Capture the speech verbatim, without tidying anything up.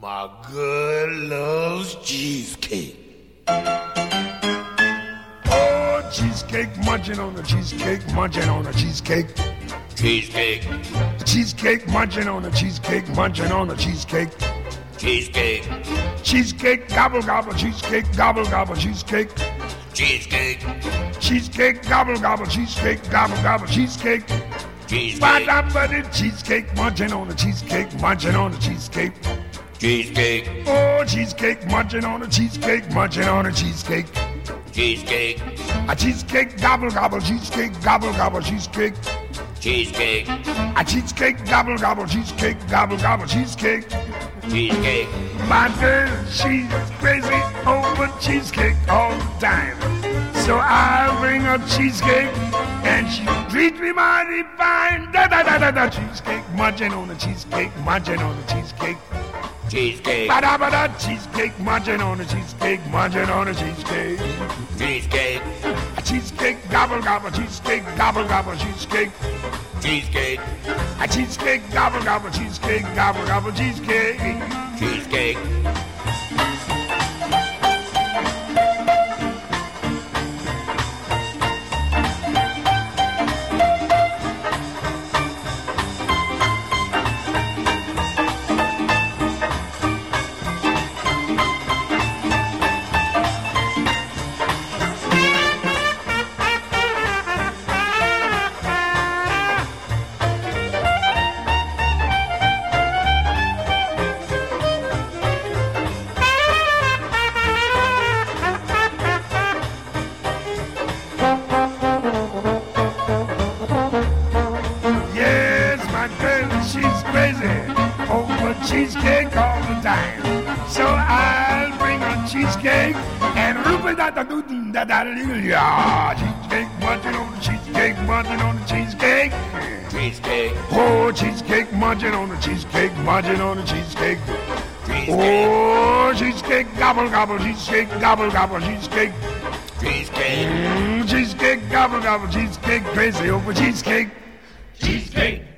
My girl loves cheesecake. Oh, cheesecake, munching on the cheesecake, munching on the cheesecake. Cheesecake. Cheesecake, munching on the cheesecake, munching on the cheesecake. Cheesecake. Cheesecake, gobble gobble, cheesecake, gobble gobble, cheesecake. Cheesecake. Cheesecake, gobble gobble, cheesecake, gobble gobble, cheesecake. Cheesecake. Ba-da-ba-da, cheesecake, munching on the cheesecake, munching on the cheesecake. Cheesecake. Oh, cheesecake, munching on the cheesecake, munching on the cheesecake. Cheesecake. A cheesecake, gobble gobble, cheesecake, gobble gobble, cheesecake. Cheesecake. A cheesecake, gobble gobble, cheesecake, gobble gobble, cheesecake. Cheesecake. My girl, she's crazy over cheesecake all the time. So I'll bring her cheesecake, and she treat me mighty fine. Da da da da da. Cheesecake, munching on the cheesecake, munching on the cheesecake. Cheesecake. Ba da ba da. Cheesecake, munching on the cheesecake, munching on the cheesecake. Cheesecake. A cheesecake, gobble gobble, cheesecake, gobble gobble, cheesecake. Cheesecake. A cheesecake, gobble gobble, cheesecake, gobble gobble, cheesecake. Cheesecake. She's crazy over cheesecake all the time. So I'll bring her cheesecake and roopa da da doo da da da. Cheesecake, munching on the cheesecake, munching on the cheesecake. Cheesecake. Oh, cheesecake, munching on the cheesecake, munching on the cheesecake. Cheesecake. Oh, cheesecake, gobble gobble, cheesecake, gobble gobble, cheesecake. Cheesecake. Mm, cheesecake, gobble gobble, cheesecake, crazy over cheesecake. Cheesecake.